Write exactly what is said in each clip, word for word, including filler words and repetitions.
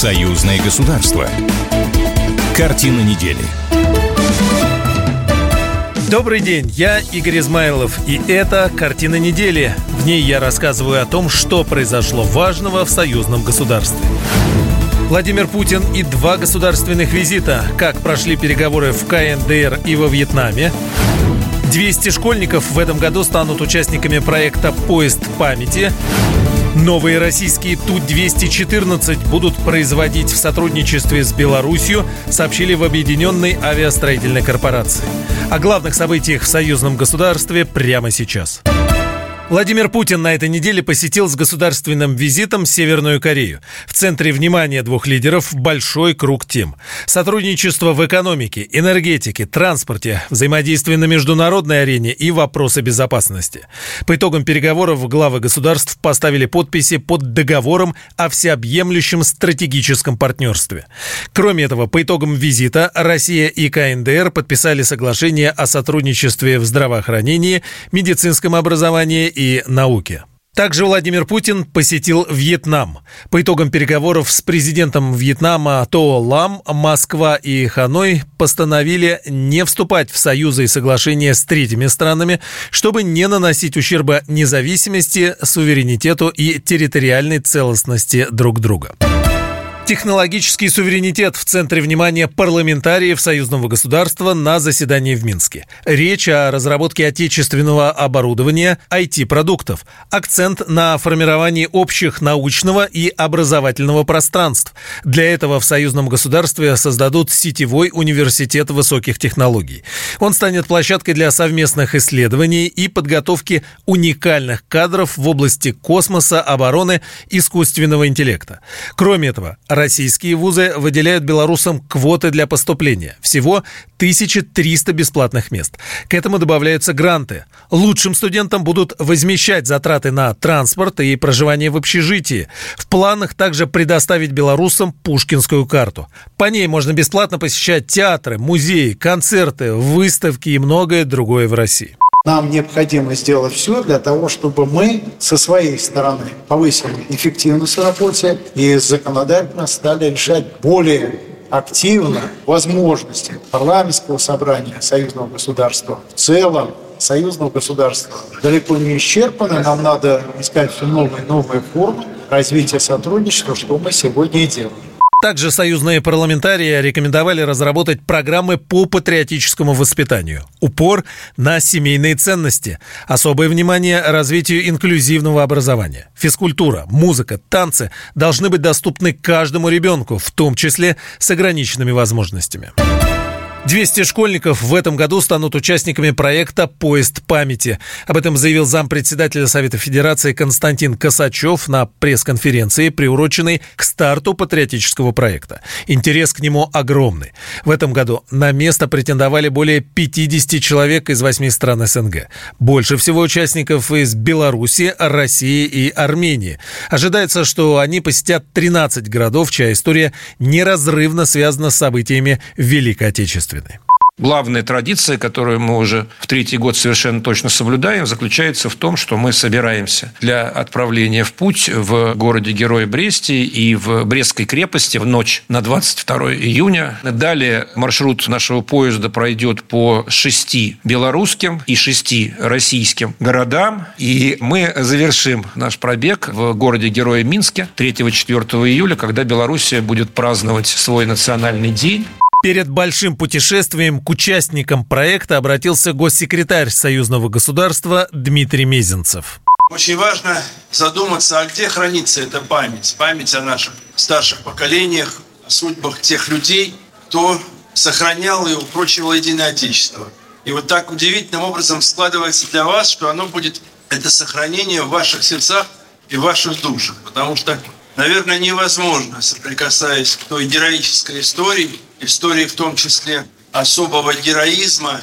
Союзное государство. Картина недели. Добрый день, я Игорь Измайлов, и это «Картина недели». В ней я рассказываю о том, что произошло важного в союзном государстве. Владимир Путин и два государственных визита. Как прошли переговоры в ка эн дэ эр и во Вьетнаме. двести школьников в этом году станут участниками проекта «Поезд памяти». Новые российские Ту двести четырнадцать будут производить в сотрудничестве с Беларусью, сообщили в Объединенной авиастроительной корпорации. О главных событиях в союзном государстве прямо сейчас. Владимир Путин на этой неделе посетил с государственным визитом Северную Корею. В центре внимания двух лидеров большой круг тем. Сотрудничество в экономике, энергетике, транспорте, взаимодействие на международной арене и вопросы безопасности. По итогам переговоров главы государств поставили подписи под договором о всеобъемлющем стратегическом партнерстве. Кроме этого, по итогам визита Россия и ка эн дэ эр подписали соглашение о сотрудничестве в здравоохранении, медицинском образовании и науке. Также Владимир Путин посетил Вьетнам. По итогам переговоров с президентом Вьетнама То Лам, Москва и Ханой постановили не вступать в союзы и соглашения с третьими странами, чтобы не наносить ущерба независимости, суверенитету и территориальной целостности друг друга. Технологический суверенитет в центре внимания парламентариев союзного государства на заседании в Минске. Речь о разработке отечественного оборудования, ай ти-продуктов. Акцент на формировании общих научного и образовательного пространств. Для этого в союзном государстве создадут сетевой университет высоких технологий. Он станет площадкой для совместных исследований и подготовки уникальных кадров в области космоса, обороны, искусственного интеллекта. Кроме этого, российские вузы выделяют белорусам квоты для поступления. Всего тысяча триста бесплатных мест. К этому добавляются гранты. Лучшим студентам будут возмещать затраты на транспорт и проживание в общежитии. В планах также предоставить белорусам Пушкинскую карту. По ней можно бесплатно посещать театры, музеи, концерты, выставки и многое другое в России. Нам необходимо сделать все для того, чтобы мы со своей стороны повысили эффективность в работе и законодательно стали решать более активно возможности парламентского собрания союзного государства. В целом союзного государства далеко не исчерпаны. Нам надо искать все новые и новые формы развития сотрудничества, что мы сегодня и делаем. Также союзные парламентарии рекомендовали разработать программы по патриотическому воспитанию. Упор на семейные ценности. Особое внимание развитию инклюзивного образования. Физкультура, музыка, танцы должны быть доступны каждому ребенку, в том числе с ограниченными возможностями. двести школьников в этом году станут участниками проекта «Поезд памяти». Об этом заявил зампредседателя Совета Федерации Константин Косачев на пресс-конференции, приуроченной к старту патриотического проекта. Интерес к нему огромный. В этом году на место претендовали более пятьдесят человек из восьми стран эс эн гэ. Больше всего участников из Беларуси, России и Армении. Ожидается, что они посетят тринадцать городов, чья история неразрывно связана с событиями Великой Отечественной. Главная традиция, которую мы уже в третий год совершенно точно соблюдаем, заключается в том, что мы собираемся для отправления в путь в городе-герое Бресте и в Брестской крепости в ночь на двадцать второе июня. Далее маршрут нашего поезда пройдет по шести белорусским и шести российским городам. И мы завершим наш пробег в городе-герое Минске третьего-четвёртого июля, когда Белоруссия будет праздновать свой национальный день. Перед большим путешествием к участникам проекта обратился госсекретарь союзного государства Дмитрий Мезенцев. Очень важно задуматься, а где хранится эта память? Память о наших старших поколениях, о судьбах тех людей, кто сохранял и упрочивал единое Отечество. И вот так удивительным образом складывается для вас, что оно будет, это сохранение в ваших сердцах и в ваших душах. Потому что, наверное, невозможно, соприкасаясь к той героической истории, истории в том числе особого героизма,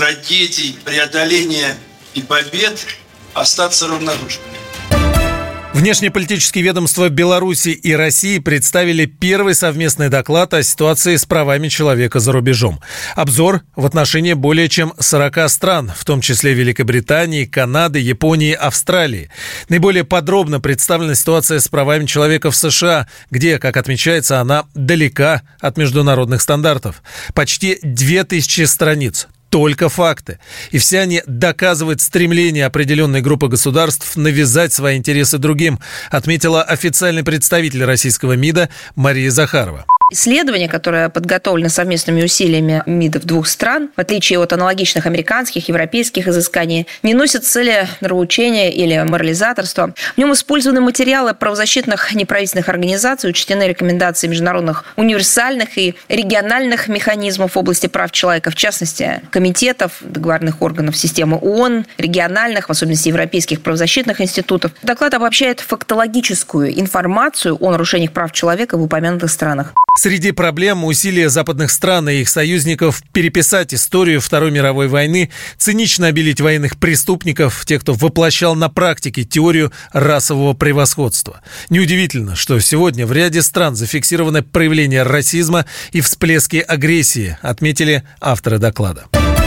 трагедий, преодоления и побед, остаться равнодушным. Внешнеполитические ведомства Беларуси и России представили первый совместный доклад о ситуации с правами человека за рубежом. Обзор в отношении более чем сорока стран, в том числе Великобритании, Канады, Японии, Австралии. Наиболее подробно представлена ситуация с правами человека в США, где, как отмечается, она далека от международных стандартов. Почти две тысячи страниц. Только факты. И все они доказывают стремление определенной группы государств навязать свои интересы другим, отметила официальный представитель российского МИДа Мария Захарова. Исследование, которое подготовлено совместными усилиями МИДов двух стран, в отличие от аналогичных американских, европейских изысканий, не носит цели нравоучения или морализаторства. В нем использованы материалы правозащитных неправительственных организаций, учтены рекомендации международных универсальных и региональных механизмов в области прав человека, в частности, комитетов, договорных органов системы ООН, региональных, в особенности европейских правозащитных институтов. Доклад обобщает фактологическую информацию о нарушениях прав человека в упомянутых странах. Среди проблем усилия западных стран и их союзников переписать историю Второй мировой войны, цинично обелить военных преступников, тех, кто воплощал на практике теорию расового превосходства. Неудивительно, что сегодня в ряде стран зафиксировано проявление расизма и всплески агрессии, отметили авторы доклада.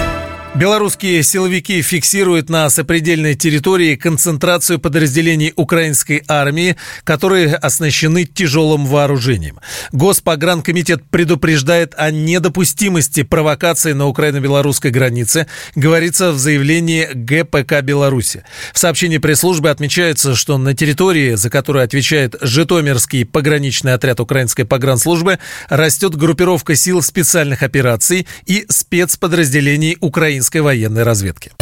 Белорусские силовики фиксируют на сопредельной территории концентрацию подразделений украинской армии, которые оснащены тяжелым вооружением. Госпогранкомитет предупреждает о недопустимости провокаций на украино-белорусской границе, говорится в заявлении ГПК Беларуси. В сообщении пресс-службы отмечается, что на территории, за которую отвечает Житомирский пограничный отряд украинской погранслужбы, растет группировка сил специальных операций и спецподразделений украинской военной разведки.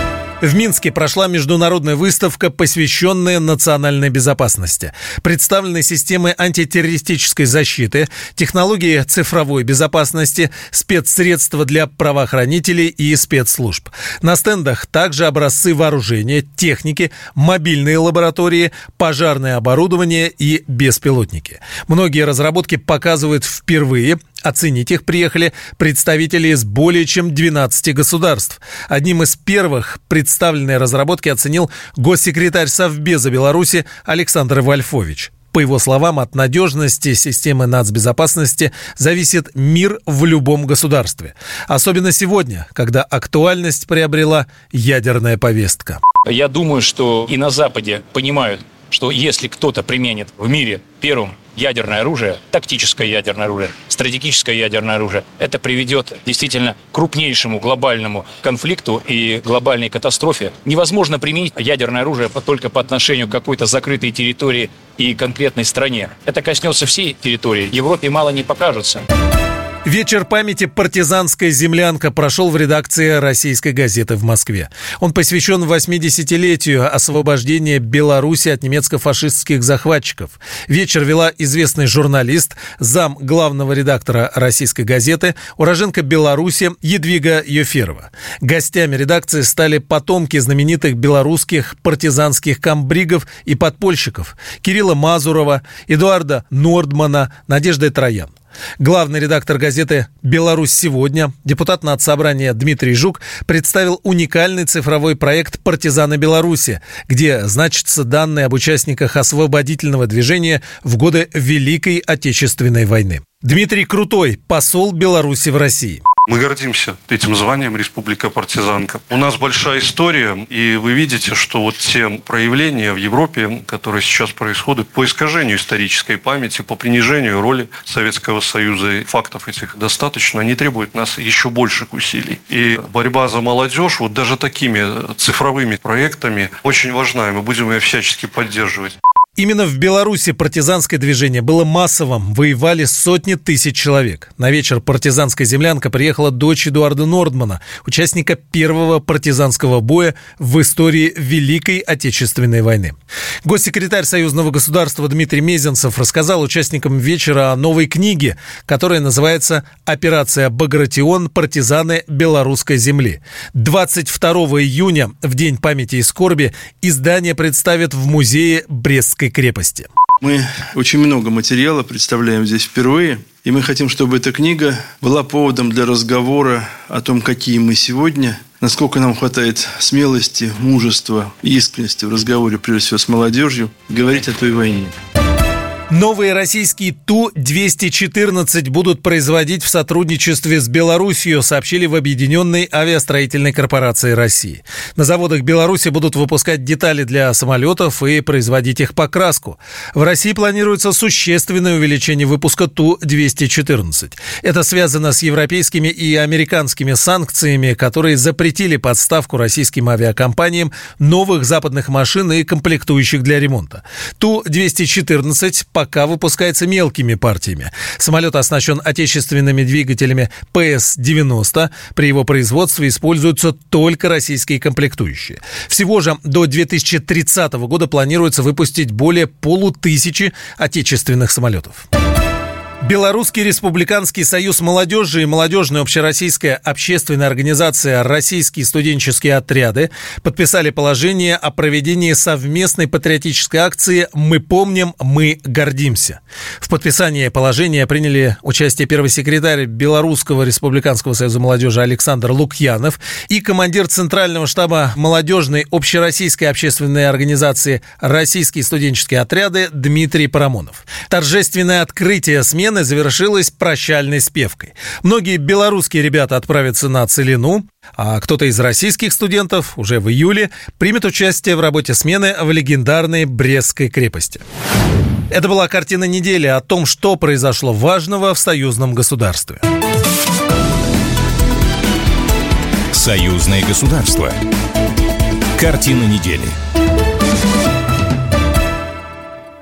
В Минске прошла международная выставка, посвященная национальной безопасности. Представлены системы антитеррористической защиты, технологии цифровой безопасности, спецсредства для правоохранителей и спецслужб. На стендах также образцы вооружения, техники, мобильные лаборатории, пожарное оборудование и беспилотники. Многие разработки показывают впервые. Оценить их приехали представители из более чем двенадцати государств. Одним из первых представленные разработки оценил госсекретарь Совбеза Беларуси Александр Вольфович. По его словам, от надежности системы нацбезопасности зависит мир в любом государстве. Особенно сегодня, когда актуальность приобрела ядерная повестка. Я думаю, что и на Западе понимают, что если кто-то применит в мире первым ядерное оружие, тактическое ядерное оружие, стратегическое ядерное оружие, это приведет действительно к крупнейшему глобальному конфликту и глобальной катастрофе. Невозможно применить ядерное оружие только по отношению к какой-то закрытой территории и конкретной стране. Это коснется всей территории. Европе мало не покажется. Вечер памяти «Партизанская землянка» прошел в редакции «Российской газеты» в Москве. Он посвящен восьмидесятилетию освобождения Беларуси от немецко-фашистских захватчиков. Вечер вела известный журналист, зам главного редактора «Российской газеты», уроженка Беларуси Едвига Йоферова. Гостями редакции стали потомки знаменитых белорусских партизанских комбригов и подпольщиков Кирилла Мазурова, Эдуарда Нордмана, Надежды Троян. Главный редактор газеты «Беларусь сегодня», депутат Надсобрания Дмитрий Жук представил уникальный цифровой проект «Партизаны Беларуси», где значатся данные об участниках освободительного движения в годы Великой Отечественной войны. Дмитрий Крутой, посол Беларуси в России. Мы гордимся этим званием «Республика партизанка». У нас большая история, и вы видите, что вот те проявления в Европе, которые сейчас происходят по искажению исторической памяти, по принижению роли Советского Союза, фактов этих достаточно, они требуют нас еще больших усилий. И борьба за молодежь вот даже такими цифровыми проектами очень важна, и мы будем ее всячески поддерживать. Именно в Беларуси партизанское движение было массовым, воевали сотни тысяч человек. На вечер «Партизанская землянка» приехала дочь Эдуарда Нордмана, участника первого партизанского боя в истории Великой Отечественной войны. Госсекретарь Союзного государства Дмитрий Мезенцев рассказал участникам вечера о новой книге, которая называется «Операция Багратион. Партизаны белорусской земли». двадцать второго июня, в День памяти и скорби, издание представит в музее Брестской крепости. Мы очень много материала представляем здесь впервые. И мы хотим, чтобы эта книга была поводом для разговора о том, какие мы сегодня, насколько нам хватает смелости, мужества и искренности в разговоре, прежде всего, с молодежью, говорить о той войне. Новые российские Ту двести четырнадцать будут производить в сотрудничестве с Белоруссией, сообщили в Объединенной авиастроительной корпорации России. На заводах Беларуси будут выпускать детали для самолетов и производить их покраску. В России планируется существенное увеличение выпуска Ту двести четырнадцать. Это связано с европейскими и американскими санкциями, которые запретили подставку российским авиакомпаниям новых западных машин и комплектующих для ремонта. Ту двести четырнадцать пока выпускается мелкими партиями. Самолет оснащен отечественными двигателями Пэ Эс девяносто. При его производстве используются только российские комплектующие. Всего же до две тысячи тридцатого года планируется выпустить более полутысячи отечественных самолетов. Белорусский республиканский союз молодежи и молодежная общероссийская общественная организация «Российские студенческие отряды» подписали положение о проведении совместной патриотической акции «Мы помним, мы гордимся». В подписании положения приняли участие первый секретарь Белорусского республиканского союза молодежи Александр Лукьянов и командир Центрального штаба молодежной общероссийской общественной организации «Российские студенческие отряды» Дмитрий Парамонов. Торжественное открытие смены завершилась прощальной спевкой. Многие белорусские ребята отправятся на Целину, а кто-то из российских студентов уже в июле примет участие в работе смены в легендарной Брестской крепости. Это была картина недели о том, что произошло важного в союзном государстве. Союзное государство. Картина недели.